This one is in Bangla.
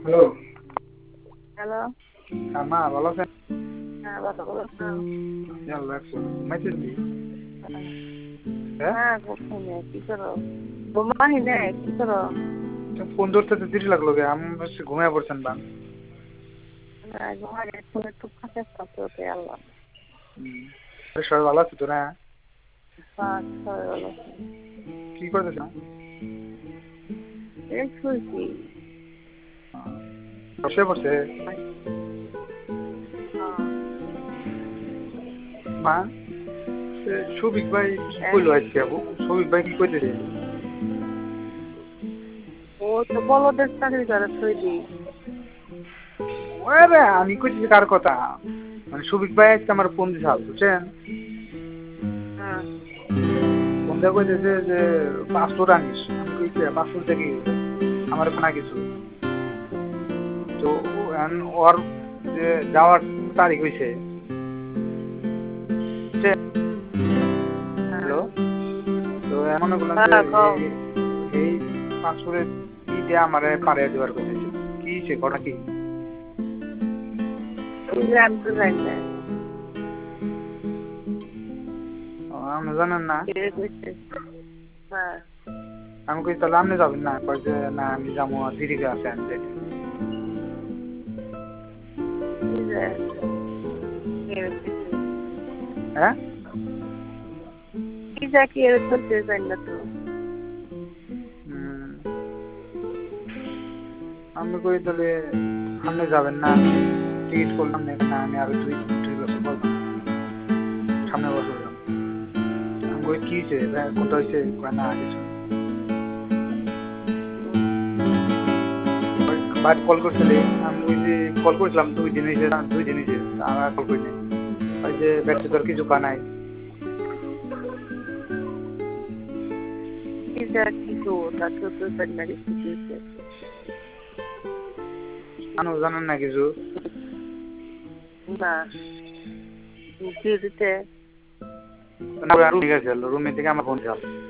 হ্যালো। হ্যালো। মা ভালো আছেন? হ্যাঁ, ভালো আছো? আল্লাহ ঘুমাইছেন কি? হ্যাঁ, হ্যাঁ, হ্যাঁ, ঘুমাই কি করো? ঘুমাই নাই কি করো? ফোন ধরতে তো দেরি লাগলো গে, আমি ভাবছি ঘুমিয়ে পড়ছেন বা। ঘুমাই ফোনে একটু ফাঁকে ফাঁকে আল্লাহ। সবাই ভালো আছে তো না? সবাই ভালো আছে। কি করতেছেন? এই শুয়েছি। বসে পড়ছে হ্যাঁ, মা। সৌভিক ভাই কি হ্যাঁ, করলো আজকে? সৌভিক ভাই কি করতেছে? ও তো বলদের চাকরি করে থইদি। আরে আমি কইতেছি কার কথা, মানে সৌভিক ভাই আজকে আমার ফোন দিছে বুঝছেন? হ্যাঁ, ফোন দিয়ে কইতেছে যে পাসপোর্ট আনিস। আমি কইছি পাসপোর্ট দেখি আমার না কিছু। তো ওর যে যাওয়ার তারিখ হয়েছে। হ্যাঁ, হ্যালো। তো এমন করলাম যে হ্যাঁ, কও। এই পাসপোর্টের ই দিয়ে আমারে পাঠিয়ে দেওয়ার কইতেছে। কি সে ঘটনা কি? আমি তো জানি না। আপনি জানেন না? কে কইছে? হ্যাঁ, আমি কই তাহলে আপনি যাবেন না? কয় যে না আমি যাবো, দিদিকে আছে আমি যাইতে। কি যে কে কইছে? হ্যাঁ, কি যা কি এর করতে জানি না তো। আমি কই তাহলে আপনি যাবেন না? টিকিট করলাম না, না আমি আরো দুই দুই বছর করবো, সামনের বছর যাবো। আমি কই কি হয়েছে, কোনটা হয়েছে? কয় না কিছু না। বাট কল করছিলে? আমি ওই যে কল করেছিলাম 2 দিন হয়েছে, 2 দিন হয়েছে আর কল করি নাই। ওই যে ব্যক্তি তোর কিছু কানাই। কি যা কি গো তা তো জানি না কি কইছে। আনো জানেন না কিছু? না, কি দিতে? রুমে থেকে আমার ফোন চাল।